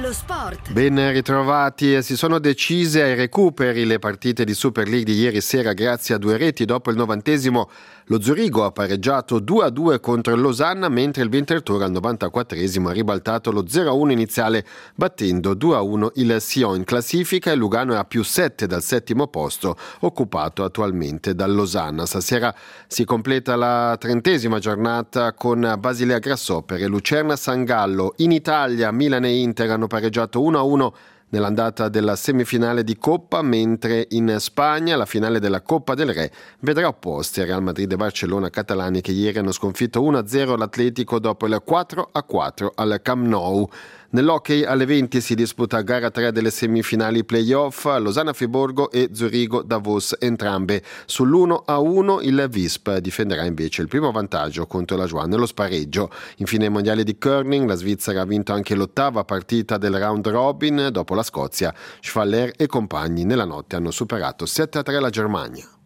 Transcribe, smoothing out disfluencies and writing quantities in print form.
Lo sport. Ben ritrovati, e si sono decise ai recuperi le partite di Super League di ieri sera grazie a 2 reti. Dopo il 90° lo Zurigo ha pareggiato 2-2 contro il Losanna, mentre il Winterthur al 94° ha ribaltato lo 0-1 iniziale battendo 2-1 il Sion. In classifica il Lugano è a +7 dal 7° posto, occupato attualmente dal Losanna. Stasera si completa la 30° giornata con Basilea Grasshopper e Lucerna San Gallo. In Italia Milan e Inter hanno pareggiato 1-1 nell'andata della semifinale di Coppa, mentre in Spagna la finale della Coppa del Re vedrà opposti a Real Madrid e Barcellona catalani, che ieri hanno sconfitto 1-0 l'Atletico dopo il 4-4 al Camp Nou. Nell'hockey alle 20 si disputa gara 3 delle semifinali playoff, Losanna-Friburgo e Zurigo-Davos, entrambe sull'1-1. Il Visp difenderà invece il primo vantaggio contro la Joie nello spareggio. Infine ai mondiali di curling, la Svizzera ha vinto anche l'8ª partita del round robin. Dopo la Scozia, Schwaller e compagni nella notte hanno superato 7-3 la Germania.